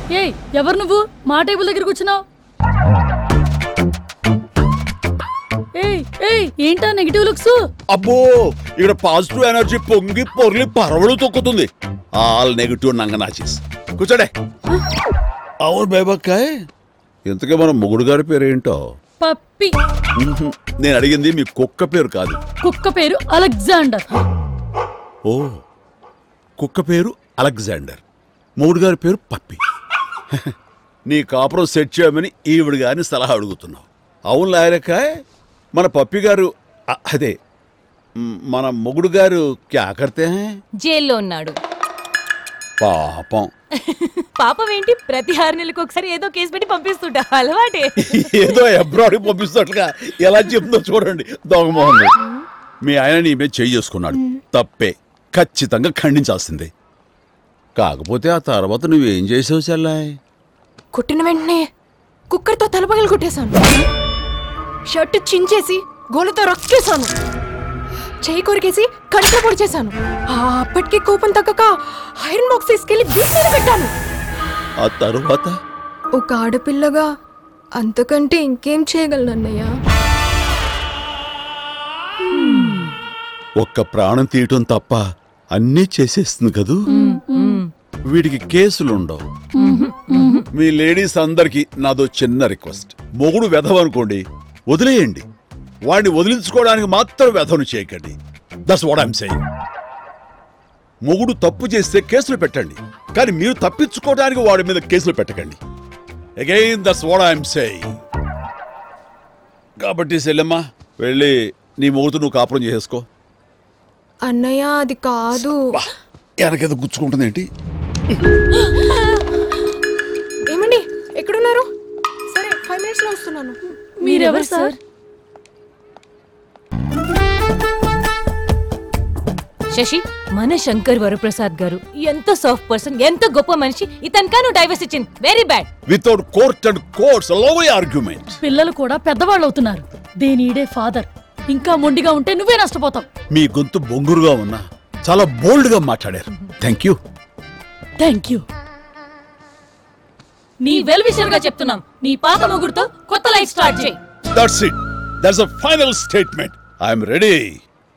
ఏయ్ ఎవరు నువ్వు మా టేబుల్ దగ్గర కూర్చున్నావు? ఏయ్ ఏయ్ ఏంటా నెగిటివ్ లుక్స్? అబ్బో ఇక్కడ పాజిటివ్ ఎనర్జీ పొంగి పొర్లి పరవడు తొక్కుతుంది. All negative నంగనాచిస్. కూర్చోడే. అవును బేబక్కాయ్, ఇంతకే మన మొగుడు గారి పేరేంటో? పప్పి. నేను అడిగింది మీ కుక్క పేరు కాదు. కుక్క పేరు అలెగ్జాండర్. ఓ, కుక్క పేరు అలెగ్జాండర్, మొగుడు గారి పేరు పప్పి. నీ కాపురం సెట్ చేయమని ఈవిడ గారిని సలహా అడుగుతున్నావు. అవును లాయరకాయ్, మన పప్పి గారు అదే మన మొగుడు గారు క్యా కర్తే హై? జైల్లో ఉన్నాడు. పాపం. పాపం ఏంటి, ప్రతి 6 నెలలకు ఒకసారి ఏదో కేసు పెట్టి పంపిస్తుంటా, అలవాటే. ఏదో అబ్రాడ్కి పంపిస్తున్నట్లుగా ఎలా చెప్తుందో చూడండి దొంగమోహన్. మీ ఆయన నీ మీద చేయి చేసుకున్నాడు, తప్పే, ఖచ్చితంగా ఖండించాల్సిందే. కాకపోతే ఆ తర్వాత నువ్వేం చేసావు చెల్లాయ్? కొట్టిన వెంటనే కుక్కర్తో తలపగలు కొట్టేశాను. షర్ట్ చించేసి గోలతో రక్కేశాను. చేయి కొరికేసి కంట్లో పొడి చేశాను. అప్పటికే కోపం తగ్గక ఐరన్ బాక్స్ తీసుకెళ్లి బీచ్ మీద పెట్టాను. ఆ తరువాత ఒక ఆడపిల్లగా అంతకంటే ఇంకేం చేయగలను అన్నయ్య? ఒక్క ప్రాణం తీయటం తప్ప అన్నీ చేసేస్తుంది కదూ. వీడికి కేసులుండవు. మీ లేడీస్ అందరికి నాదో చిన్న రిక్వెస్ట్, మొగుడు వెధవనుకోండి వదిలేయండి, వాడిని వదిలించుకోవడానికి మాత్రం వెధవను చేయకండి. That's what I'm saying. మొగుడు తప్పు చేస్తే కేసులు పెట్టండి, కానీ మీరు తప్పించుకోవడానికి వాడి మీద కేసులు పెట్టకండి. Again that's what I'm saying. కాబట్టి సెల్లమ్మ, వెళ్ళి నీ మొగుడుతో నువ్వు కాపురం చేసుకో. అన్నయ్య అది కాదు. వెనకేదో గుచ్చుకుంటుంది ఏంటి? ఏమండి ఎక్కడున్నారు? సరే 5 minutes లో వస్తున్నాను. మీరెవరు సార్? శశి, మన శంకర్ వరప్రసాద్ గారు ఎంత సాఫ్ట్ పర్సన్, ఎంత గొప్ప మనిషి. ఇతనికా నువ్వు డైవర్స్ ఇచ్చింది very bad. Without court and courts love arguments. పిల్లలు కూడా పెద్దవాళ్ళు అవుతున్నారు. దే నీడే ఫాదర్. ఇంకా మొండిగా ఉంటే నువ్వే నష్టపోతావు. మీ గొంతు బొంగురుగా ఉన్నా చాలా బోల్డ్ గా మాట్లాడారు. Thank you. Thank you. నీ వెల్ విషర్ గా చెప్తున్నాం, నీ పాత మొగుడుతో కొత్త లైఫ్ స్టార్ట్ చేయి. That's it. That's the final statement. I'm ready.